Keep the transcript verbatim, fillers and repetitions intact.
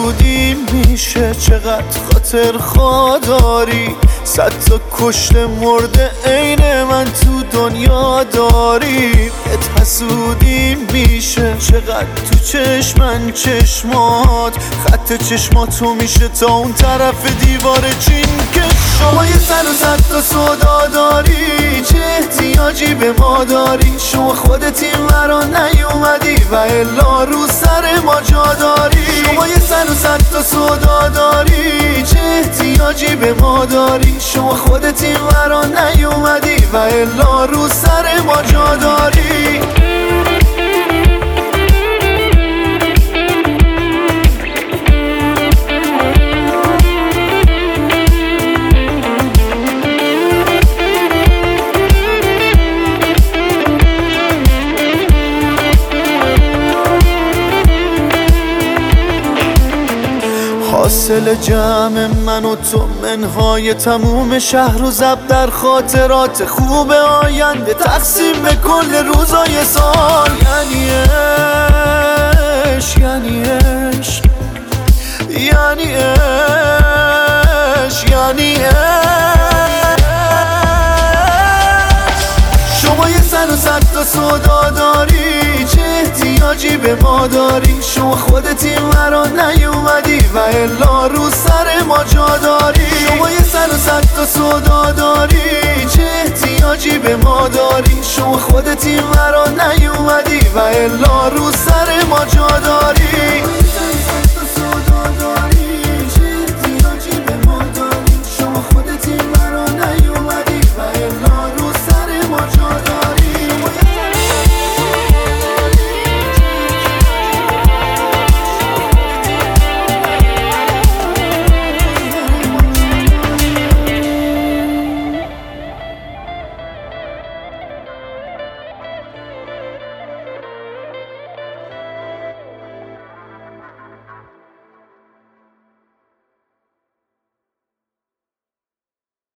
حسودی میشه چقدر خاطر خوا داری، صد تا کشته مرده عین من تو دنیا داری. بهت حسودی میشه چقدر تو چشمن چشمات، خط چشماتو میشه تا اون طرف دیوار چین که شما یه سر و صد تا سودا داری، چه احتیاجی به ما داری؟ شما خودت این ورا نیومدی و الا رو سر ما جا داری. شما یه سر و صد تا سودا داری، چه احتیاجی به ما داری؟ شما خودت این ورا نیومدی و الا رو سر ما جا داری. حاصل جمع من و تو منهای تموم شهر و زب در خاطرات خوب آینده، تقسیم به کل روزای سال. یعنی عشق، یعنی عشق، یعنی عشق، یعنی عشق. شما یه سر و صد تا سودا داری، چه احتیاجی به ما داری؟ شما خودت این ورا نیومدی و الا رو سر ما جا داری. شما یه سر و صد تا سودا داری، چه احتیاجی به ما داری؟ شما خودت این ورا نیومدی و الا رو سر ما جا داری.